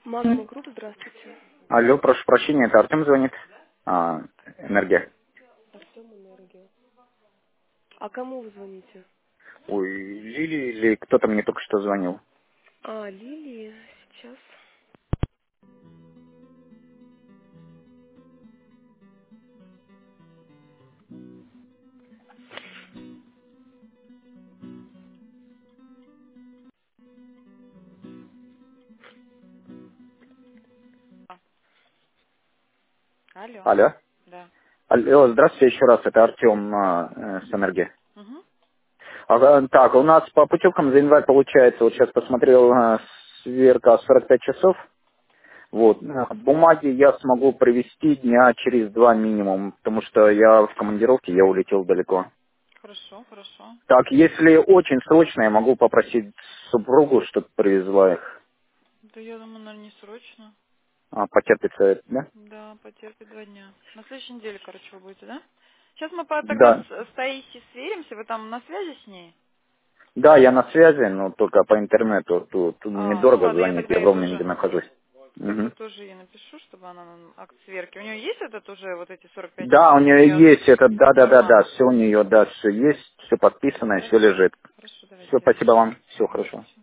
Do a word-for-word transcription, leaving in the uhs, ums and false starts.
Магма Групп, здравствуйте. Алло, прошу прощения, это Артем звонит. А, энергия. Артем Энергия. А кому вы звоните? Ой, Лили или кто-то мне только что звонил. А, Лилии, сейчас. Алло. Алло. Да. Алло, здравствуйте еще раз, это Артем а, э, с энергии. Угу. Ага, так, у нас по путевкам за январь получается, вот сейчас посмотрел, а, сверка сорок пять часов. Вот, а, бумаги я смогу привезти дня через два минимум, потому что я в командировке, я улетел далеко. Хорошо, хорошо. Так, если очень срочно, я могу попросить супругу, чтобы привезла их. Да я думаю, наверное, не срочно. А, потерпится, да? Да, потерпит два дня. На следующей неделе, короче, вы будете, да? Сейчас мы по- тогда Да. с, с Таисией сверимся. Вы там на связи с ней? Да, я на связи, но только по интернету. Тут, тут А, ну недорого ладно, я звонить, тогда я в ей роуминге тоже, нахожусь. тогда Мгм. тоже ей напишу, чтобы она нам акт сверки. У нее есть этот уже, вот эти сорок пять Да, у часов? нее Или от есть это, да, да, да, да, формата? все у нее, да, все есть, все подписано, все Хорошо. лежит. Хорошо, давайте Все, спасибо довершим. вам, все хорошо.